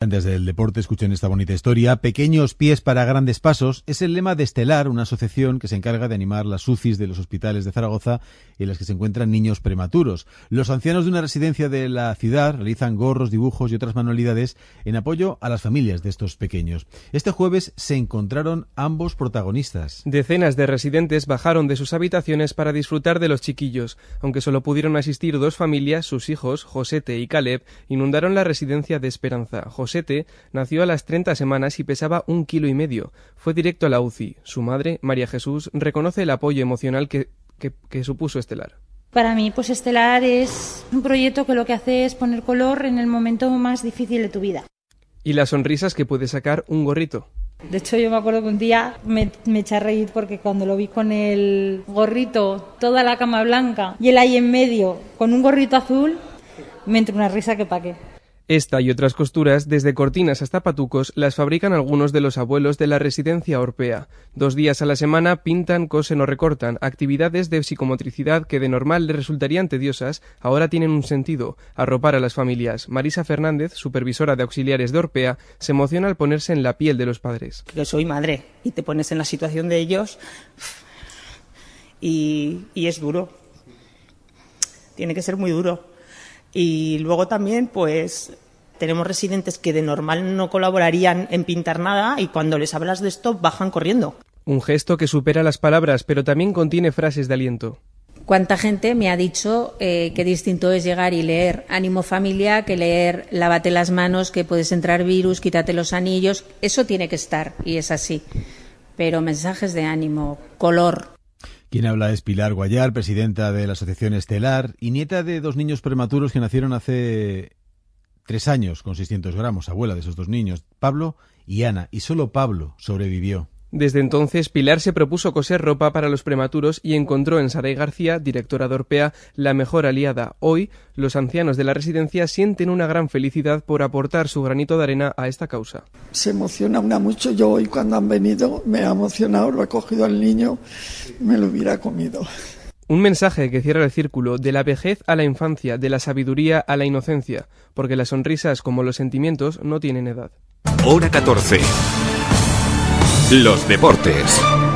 Desde el deporte escuchen esta bonita historia. Pequeños pies para grandes pasos es el lema de Estelar, una asociación que se encarga de animar las UCIs de los hospitales de Zaragoza en las que se encuentran niños prematuros. Los ancianos de una residencia de la ciudad realizan gorros, dibujos y otras manualidades en apoyo a las familias de estos pequeños. Este jueves se encontraron ambos protagonistas. Decenas de residentes bajaron de sus habitaciones para disfrutar de los chiquillos. Aunque solo pudieron asistir 2 familias, sus hijos, Josete y Caleb, inundaron la residencia de Esperanza. Josete nació a las 30 semanas y pesaba 1,5 kilos. Fue directo a la UCI. Su madre, María Jesús, reconoce el apoyo emocional que supuso Estelar. Para mí, pues Estelar es un proyecto que lo que hace es poner color en el momento más difícil de tu vida. Y las sonrisas que puede sacar un gorrito. De hecho, yo me acuerdo que un día me eché a reír porque cuando lo vi con el gorrito, toda la cama blanca y él ahí en medio con un gorrito azul, me entró una risa que pa' qué. Esta y otras costuras, desde cortinas hasta patucos, las fabrican algunos de los abuelos de la residencia Orpea. 2 días a la semana pintan, cosen o recortan. Actividades de psicomotricidad que de normal les resultarían tediosas, ahora tienen un sentido: arropar a las familias. Marisa Fernández, supervisora de auxiliares de Orpea, se emociona al ponerse en la piel de los padres. Yo soy madre y te pones en la situación de ellos y es duro. Tiene que ser muy duro. Y luego también, pues, tenemos residentes que de normal no colaborarían en pintar nada y cuando les hablas de esto bajan corriendo. Un gesto que supera las palabras, pero también contiene frases de aliento. ¿Cuánta gente me ha dicho que distinto es llegar y leer Ánimo familia que leer Lávate las manos, que puedes entrar virus, quítate los anillos? Eso tiene que estar y es así. Pero mensajes de ánimo, color. Quien habla es Pilar Guayar, presidenta de la asociación Estelar y nieta de 2 niños prematuros que nacieron hace 3 años con 600 gramos, abuela de esos 2 niños, Pablo y Ana, y solo Pablo sobrevivió. Desde entonces, Pilar se propuso coser ropa para los prematuros y encontró en Saray García, directora de Orpea, la mejor aliada. Hoy, los ancianos de la residencia sienten una gran felicidad por aportar su granito de arena a esta causa. Se emociona una mucho. Yo hoy cuando han venido me ha emocionado, lo he cogido al niño, me lo hubiera comido. Un mensaje que cierra el círculo de la vejez a la infancia, de la sabiduría a la inocencia, porque las sonrisas como los sentimientos no tienen edad. Hora 14. Los deportes.